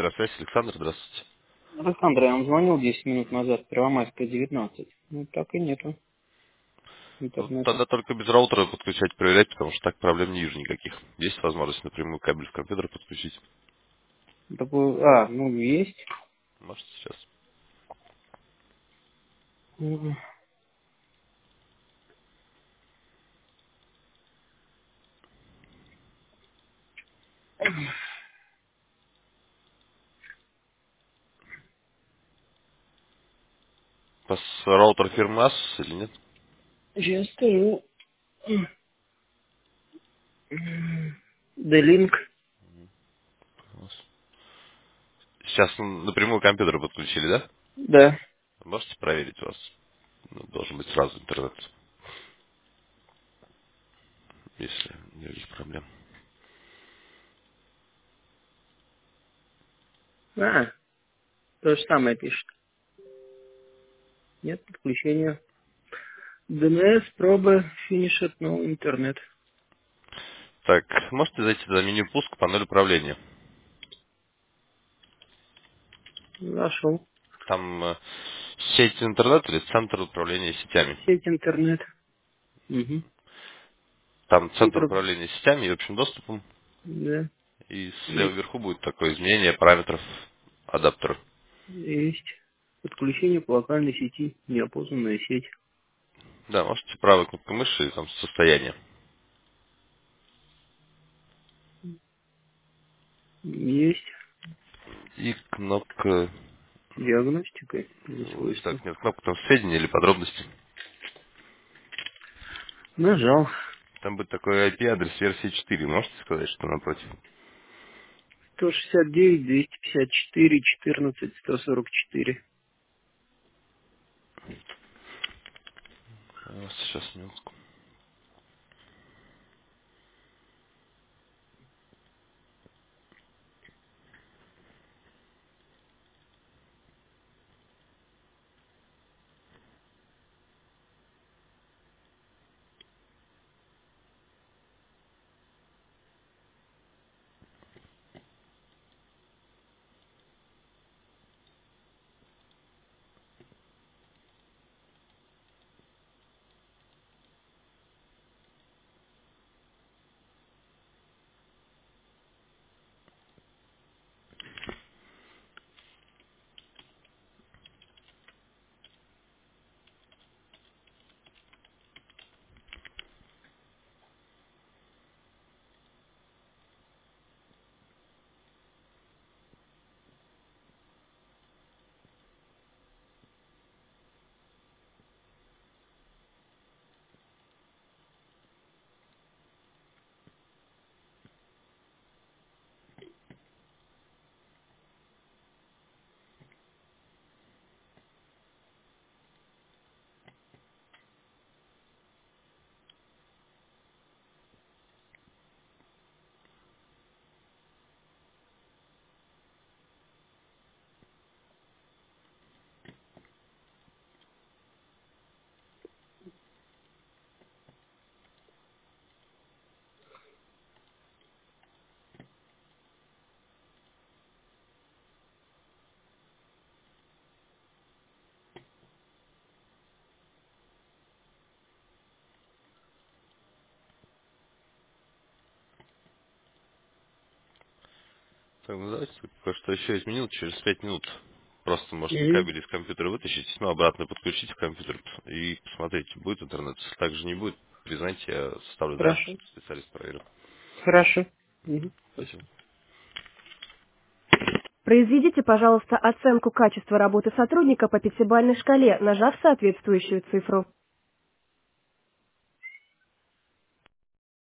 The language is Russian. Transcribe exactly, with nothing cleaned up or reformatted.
Электросвязь, Александр, здравствуйте. Александр, я вам звонил десять минут назад, Первомайская, девятнадцать. Ну, так и нету Ну, интернета. тогда только без раутера подключать, проверять, потому что так проблем не вижу никаких. Есть возможность напрямую кабель в компьютер подключить? Такой, а, ну, есть. Можете сейчас. Мгм. Пас раутер фирмы Asus или нет? Сейчас скажу. D-Link. Сейчас напрямую компьютер подключили, да? Да. Можете проверить у вас? Ну, должен быть сразу интернет, если никаких проблем. А, то же самое пишет. Нет подключения. ди эн эс, пробы, финишет, ну, интернет. Так, можете зайти на меню пуск, панель управления. Нашел. Там э, сеть интернет или центр управления сетями. Сеть интернет. Угу. Там центр Центр, управления сетями и общим доступом. да, И слева есть. вверху будет такое изменение параметров адаптера. Есть. Подключение по локальной сети. Неопознанная сеть. Да, можете правой кнопкой мыши и там состояние. Есть. И кнопка... Диагностика или ой, свойства. Так, нет, кнопка там сведения или подробности. Нажал. Там будет такой ай пи-адрес версии четыре. Можете сказать, что напротив? сто шестьдесят девять, двести пятьдесят четыре, четырнадцать, сто сорок четыре. А, Сейчас, минутку. Так, ну давайте кое-что еще изменил. Через пять минут просто можете Мгм. кабель из компьютера вытащить, но обратно подключить в компьютер и посмотреть, будет интернет. Если также не будет, признайте, я составлю заявку, Хорошо. чтобы специалист проверил. Хорошо. Мгм. Спасибо. Произведите, пожалуйста, оценку качества работы сотрудника по пятибалльной шкале, нажав соответствующую цифру.